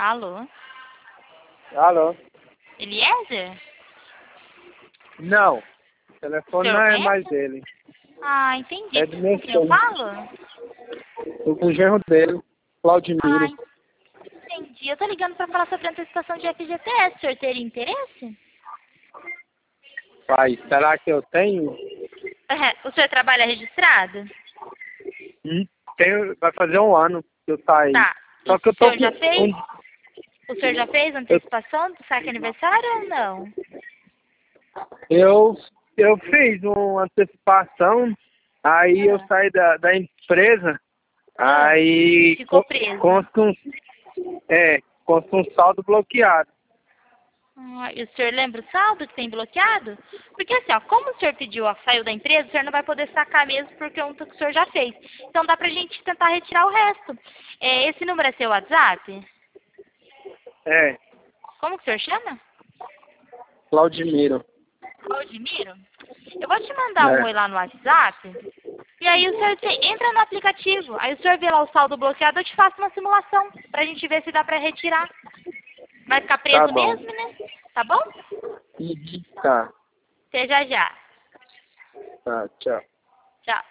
Alô? Alô? Eliezer? Não, o telefone Seu não é Bento? mais dele. Ah, entendi. É do meu Com quem eu filho. falo? Tô com o genro dele, Ah, Claudimiro. entendi. Eu tô ligando pra falar sobre a antecipação de FGTS. O senhor teria interesse? Pai, será que eu tenho? O senhor trabalha registrado? Vai fazer um ano que eu saí. Tá. E Só que eu o tô senhor já fez? com... O senhor já fez a antecipação do saque aniversário ou não? Eu fiz uma antecipação, aí eu saí da empresa, aí Ficou preso. consta um saldo bloqueado. E o senhor lembra o saldo que tem bloqueado? Porque assim, ó, como o senhor saiu da empresa, o senhor não vai poder sacar mesmo porque é um que o senhor já fez. Então dá pra gente tentar retirar o resto. Esse número é seu WhatsApp? É, Como que o senhor chama? Claudimiro. Claudimiro? Eu vou te mandar um oi lá no WhatsApp. E aí o senhor entra no aplicativo. Aí o senhor vê lá o saldo bloqueado, eu te faço uma simulação pra gente ver se dá pra retirar. Vai ficar preso Tá bom. mesmo, né? Tá bom? Tá, Até já já. tá, tchau.